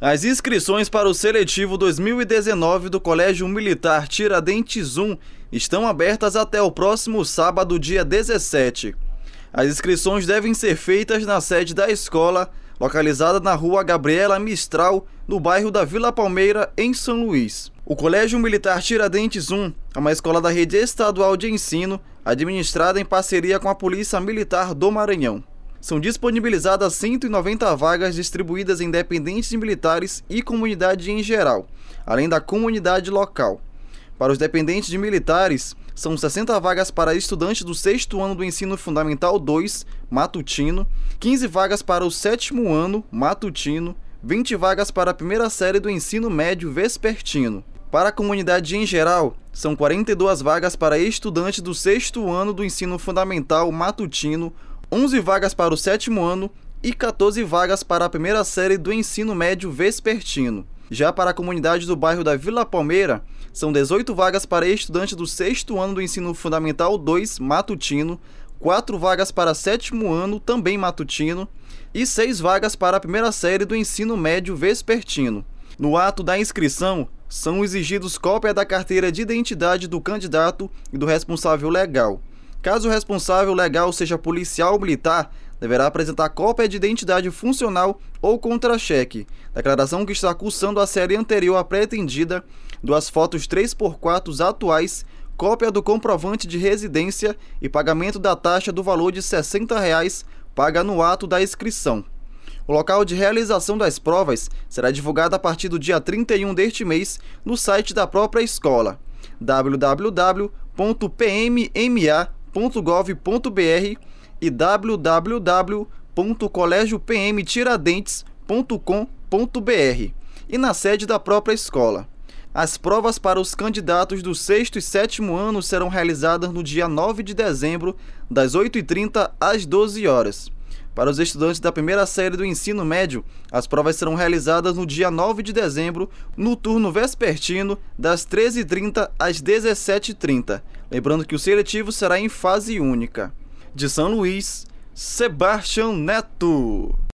As inscrições para o seletivo 2019 do Colégio Militar Tiradentes I estão abertas até o próximo sábado, dia 17. As inscrições devem ser feitas na sede da escola, localizada na rua Gabriela Mistral, no bairro da Vila Palmeira, em São Luís. O Colégio Militar Tiradentes I é uma escola da rede estadual de ensino, administrada em parceria com a Polícia Militar do Maranhão. São disponibilizadas 190 vagas distribuídas em dependentes militares e comunidade em geral, além da comunidade local. Para os dependentes de militares, são 60 vagas para estudantes do 6º ano do Ensino Fundamental 2, matutino, 15 vagas para o 7º ano, matutino, 20 vagas para a primeira série do Ensino Médio vespertino. Para a comunidade em geral, são 42 vagas para estudantes do 6º ano do Ensino Fundamental matutino, 11 vagas para o 7º ano e 14 vagas para a primeira série do Ensino Médio vespertino. Já para a comunidade do bairro da Vila Palmeira, são 18 vagas para estudantes do 6º ano do Ensino Fundamental 2 matutino, 4 vagas para 7º ano também matutino e 6 vagas para a primeira série do Ensino Médio vespertino. No ato da inscrição, são exigidos cópia da carteira de identidade do candidato e do responsável legal. Caso o responsável legal seja policial ou militar, deverá apresentar cópia de identidade funcional ou contra-cheque, declaração que está cursando a série anterior à pretendida, 2 fotos 3x4 atuais, cópia do comprovante de residência e pagamento da taxa do valor de R$ 60 paga no ato da inscrição. O local de realização das provas será divulgado a partir do dia 31 deste mês no site da própria escola, www.pmma.gov.br e www.colegiopmtiradentes.com.br e na sede da própria escola. As provas para os candidatos do 6º e 7º ano serão realizadas no dia 9 de dezembro, das 8h30 às 12 horas. Para os estudantes da primeira série do ensino médio, as provas serão realizadas no dia 9 de dezembro, no turno vespertino, das 13h30 às 17h30. Lembrando que o seletivo será em fase única. De São Luís, Sebastião Neto.